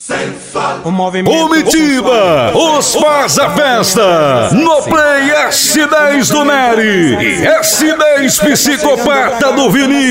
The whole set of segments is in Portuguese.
O movimento. Omitiba, os faz a festa. No Play S10 do Nery e S10 Psicopata do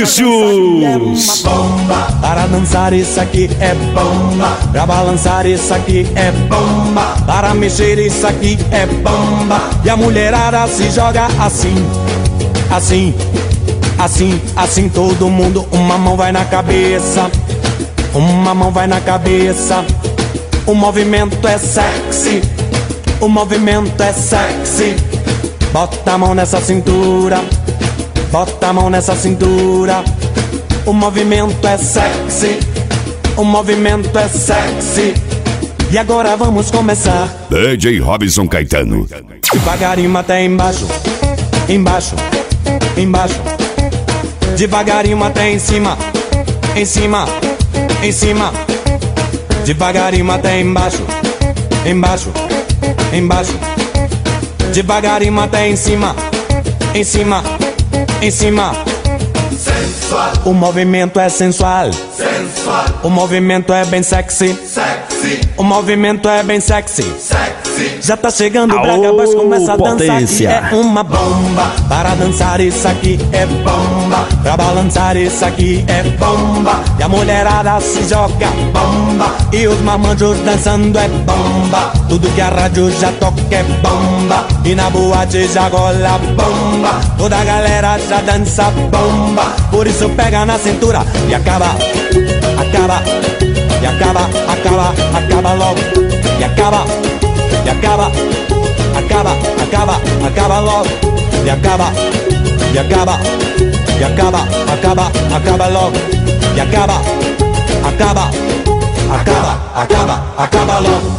Vinícius. Bomba. Para dançar isso aqui é bomba. Pra balançar isso aqui é bomba. Para mexer isso aqui é bomba. E a mulherada se joga assim, assim, assim, assim. Todo mundo, uma mão vai na cabeça, uma mão vai na cabeça. O movimento é sexy, o movimento é sexy. Bota a mão nessa cintura, bota a mão nessa cintura. O movimento é sexy, o movimento é sexy. E agora vamos começar. DJ Robson Caetano. Devagarinho até embaixo, embaixo, embaixo. Devagarinho até em cima, em cima, em cima. Devagarinho até embaixo, embaixo, embaixo. Devagarinho até em cima, em cima, em cima. Sensual. O movimento é sensual, Sensual. o movimento é bem sexy, Sexy. o movimento é bem sexy. Sexy. Já tá chegando o Braga, mas começa a dançar que é uma bomba. Para dançar isso aqui é bomba. Pra balançar isso aqui é bomba. E a mulherada se joga bomba. E os marmanjos dançando é bomba. Tudo que a rádio já toca é bomba. E na boate já gola bomba. Toda a galera já dança bomba. Por isso pega na cintura e acaba, acaba, e acaba, acaba, acaba logo. E acaba, e acaba, acaba, acaba, acaba logo. E acaba, e acaba, e acaba, acaba, acaba logo. E acaba, acaba, acaba, acaba, acaba logo.